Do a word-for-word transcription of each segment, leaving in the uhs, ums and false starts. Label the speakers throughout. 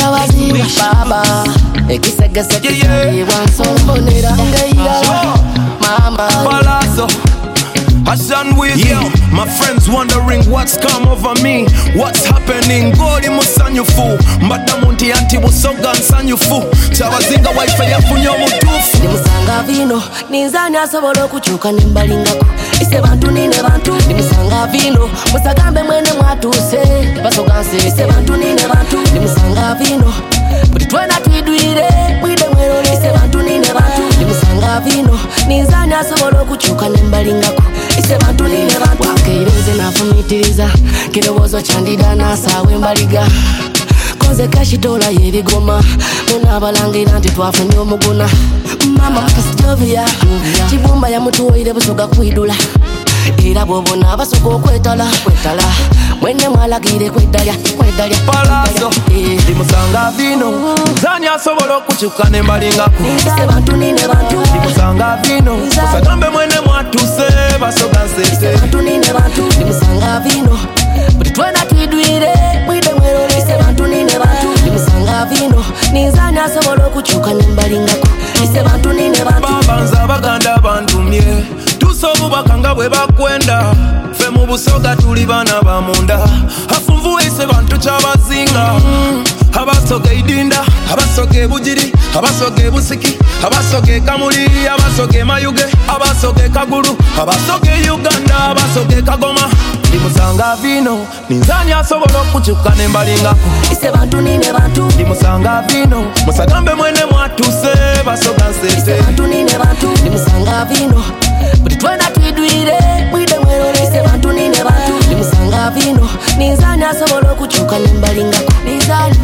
Speaker 1: Chawaziwa baba ekisegese kitaliwa nsongonera ngeira mama
Speaker 2: Palazzo Hassan with you. My friends wondering what's come over me. What's happening? Goli musanyufu Mbadamunti anti busoga nsanyufu Chabazinga wifi yafunye omutufu
Speaker 1: Nimusanga vino Ninzani asobola okukyuka nembalingako Ise bantu nine bantu Nimusanga vino Musagambe mwene mwatuse Basoga nse Ise bantu nine bantu Nimusanga vino Buli twena twidwire Mwide mwerole Ise bantu nine bantu Nimusanga vino Ninzani asobola okukyuka nembalingako Ise bantu nine bantu Wakeireze nafumitiriza Kirobozo chandida nasawe mbaliga Koze kashitola yebigoma Munabalangira nti twafunye omuguna Mama Pastovia Chibumba ya mutuoire busoga kwidula Era bobona abasoga okwetala kwetala Mwene mwalagire kwedalya kwedalya
Speaker 2: Palazzo Limusanga vino Zani asobola okukyuka nembalingako
Speaker 1: Ise bantu nine bantu
Speaker 2: Limusanga vino Musagambe mwene mwatuse basoga nsese
Speaker 1: Ise bantu nine bantu Limusanga vino Buli twena twidwire Mwide mwerole Ise bantu nine bantu Limusanga vino Ninzani asobola okukyuka nembalingako Ise bantu nine bantu
Speaker 2: Babanza baganda bantumye Tusobubaka nga bwe bakwenda Fe mu busoga tuli bana bamunda Afunvu ise bantu kyabazinga Abasoga idinda, abasoga ebujiri, abasoga ebusiki, abasoga kamuli, abasoga mayuge, abasoga kagulu, abasoga Uganda, abasoga kagoma. Limusanga vino, ninzani asobola okukyuka nembalingako
Speaker 1: Ise bantu nine bantu
Speaker 2: Limusanga vino, musagambe mwene mwatuse basoga nsese
Speaker 1: Ise bantu nine bantu Limusanga vino Buli twena twidwire Mwide mwerole Ise bantu nine bantu Limusanga vino Ninzani asobola okukyuka nembalingako Ninzani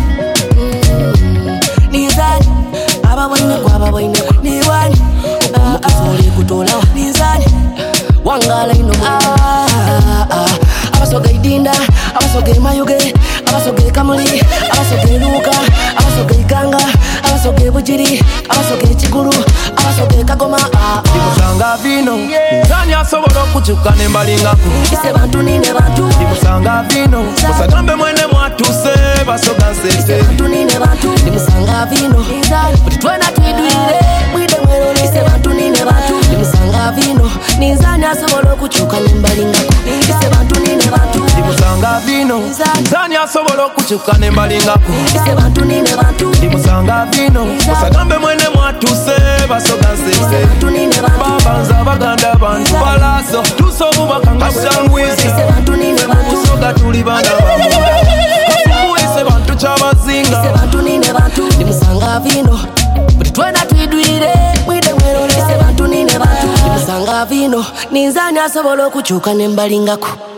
Speaker 1: mm, Ninzani Ababoine kwa ababoine kwa Niwani Okumukisole kutola Ninzani Wangala ino ah, ah. Abasoga idinda Abasoga mayuge Abasoga kamuli Abasoga luka Abasoga ikanga Abasoga bujiri Abasoga chiguru Abasoga kagoma ah, ah.
Speaker 2: Limusanga vino Ninzani asobola okukyuka nembalingako
Speaker 1: Ise bantu nine bantu
Speaker 2: Limusanga vino Musagambe mwene mwatuse basoga nsese
Speaker 1: Ise bantu nine bantu Limusanga vino Buli twena twidwire Mwide mwerole Ise bantu nine bantu Limusanga vino Ninzani asobola okukyuka nembalingako Ise bantu nine bantu
Speaker 2: Limusanga vino Ninzani asobola okukyuka nembalingako
Speaker 1: Ise bantu nine bantu
Speaker 2: Limusanga vino Musagambe mwene mwatuse basoga nsese
Speaker 1: bantu nine bantu
Speaker 2: Babanza baganda bantu Palazzo Tusobubaka nga sangwizi
Speaker 1: Ise bantu nine bantu
Speaker 2: Busoga tuli bana bamunda Afunvu ise bantu kyabazinga
Speaker 1: Ise bantu nine bantu Limusanga vino Buli twena twidwire Mwide mwerole Ise bantu nine bantu Limusanga vino Ninzani asobola okukyuka nembalingako